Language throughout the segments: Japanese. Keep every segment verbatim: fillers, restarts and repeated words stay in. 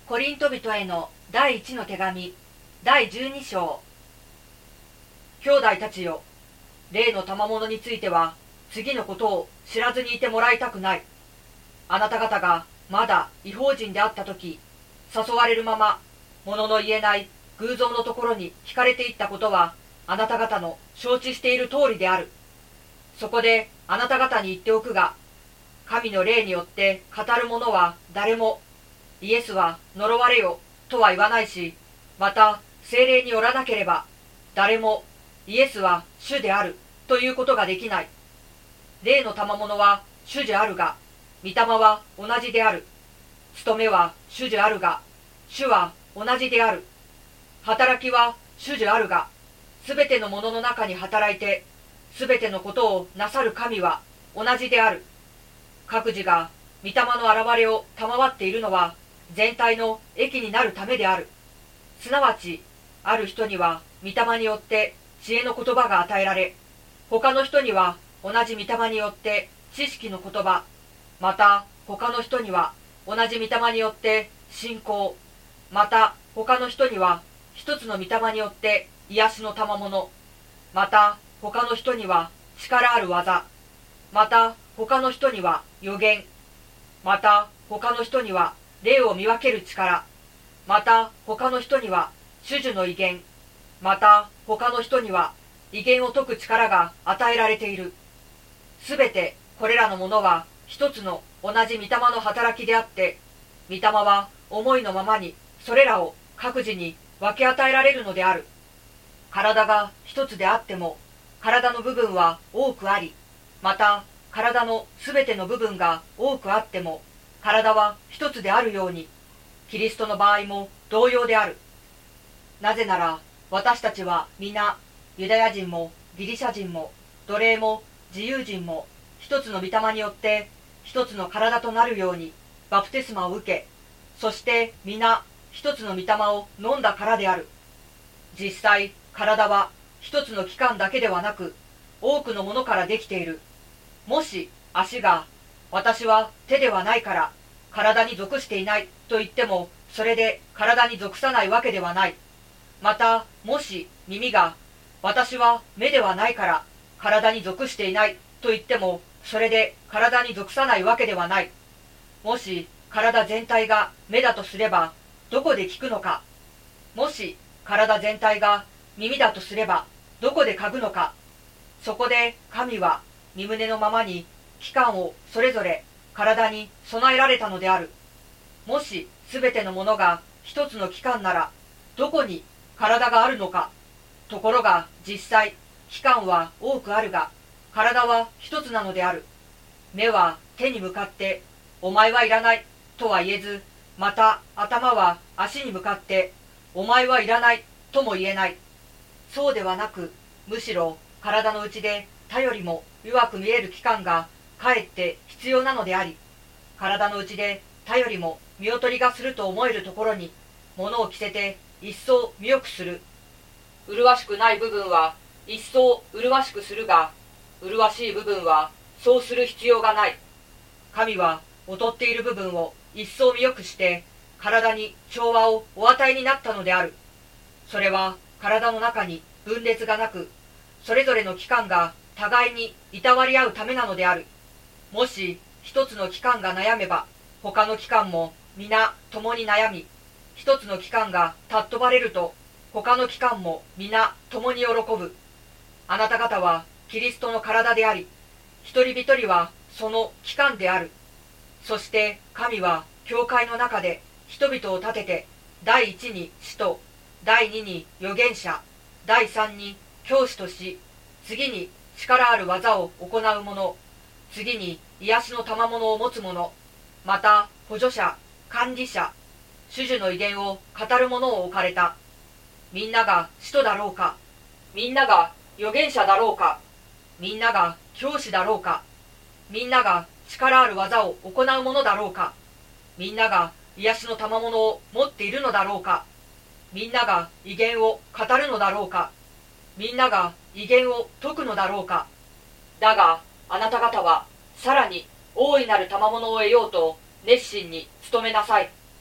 コリント人への第一の手紙第十二章。兄弟たちよ、例の賜物については次のことを知らずにいてもらいたくない。あなた方がまだ異邦人であった時、誘われるまま物の言えない偶像のところに惹かれていったことはあなた方の承知している通りである。そこであなた方に言っておくが、神の霊によって語る者は誰もイエスは呪われよとは言わないし、また聖霊によらなければ誰もイエスは主であるということができない。霊の賜物は主であるが、御霊は同じである。務めは主であるが、主は同じである。働きは主であるが、すべてのものの中に働いて、すべてのことをなさる神は同じである。各自が御霊の現れを賜っているのは、全体の益になるためである。すなわち、ある人には御霊によって知恵の言葉が与えられ、他の人には同じ御霊によって知識の言葉、また他の人には同じ御霊によって信仰、また他の人には一つの御霊によって癒しの賜物、また他の人には力ある技、また他の人には預言、また他の人には霊を見分ける力、また他の人には種々の威厳、また他の人には威厳を解く力が与えられている。すべてこれらのものは一つの同じ御霊の働きであって、御霊は思いのままにそれらを各自に分け与えられるのである。体が一つであっても、体の部分は多くあり、また体のすべての部分が多くあっても、体は一つであるように、キリストの場合も同様である。なぜなら、私たちは皆、ユダヤ人もギリシャ人も奴隷も自由人も、一つの御霊によって一つの体となるようにバプテスマを受け、そして皆一つの御霊を飲んだからである。実際、体は一つの器官だけではなく、多くのものからできている。もし足が、私は手ではないから体に属していないと言っても、それで体に属さないわけではない。また、もし耳が、私は目ではないから体に属していないと言っても、それで体に属さないわけではない。もし体全体が目だとすれば、どこで聞くのか。もし体全体が耳だとすれば、どこで嗅ぐのか。そこで神は御胸のままに器官をそれぞれ体に備えられたのである。もしすべてのものが一つの器官なら、どこに体があるのか。ところが実際、器官は多くあるが、体は一つなのである。目は手に向かって、お前はいらないとは言えず、また頭は足に向かって、お前はいらないとも言えない。そうではなく、むしろ体の内で他よりも弱く見える器官がかえって必要なのであり、体の内で他よりも見劣りがすると思えるところに物を着せて一層見よくする。麗しくない部分は一層麗しくするが、麗しい部分はそうする必要がない。神は劣っている部分を一層見よくして体に調和をお与えになったのである。それは体の中に分裂がなく、それぞれの器官が互いにいたわり合うためなのである。もし一つの器官が悩めば、他の器官も皆共に悩み、一つの器官が尊ばれると、他の器官も皆共に喜ぶ。あなた方はキリストの体であり、一人一人はその器官である。そして神は教会の中で人々を立てて、第一に使徒、第二に預言者、第三に教師とし、次に力ある技を行う者、次に癒しの賜物を持つ者、また補助者、管理者、種々の威厳を語る者を置かれた。みんなが使徒だろうか。みんなが預言者だろうか。みんなが教師だろうか。みんなが力ある技を行う者だろうか。みんなが癒しの賜物を持っているのだろうか。みんなが威厳を語るのだろうか。みんなが威厳を解くのだろうか。だがあなた方はさらに大いなる賜物を得ようと熱心に努めなさい。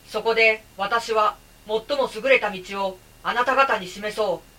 そこで私は最も優れた道をあなた方に示そう。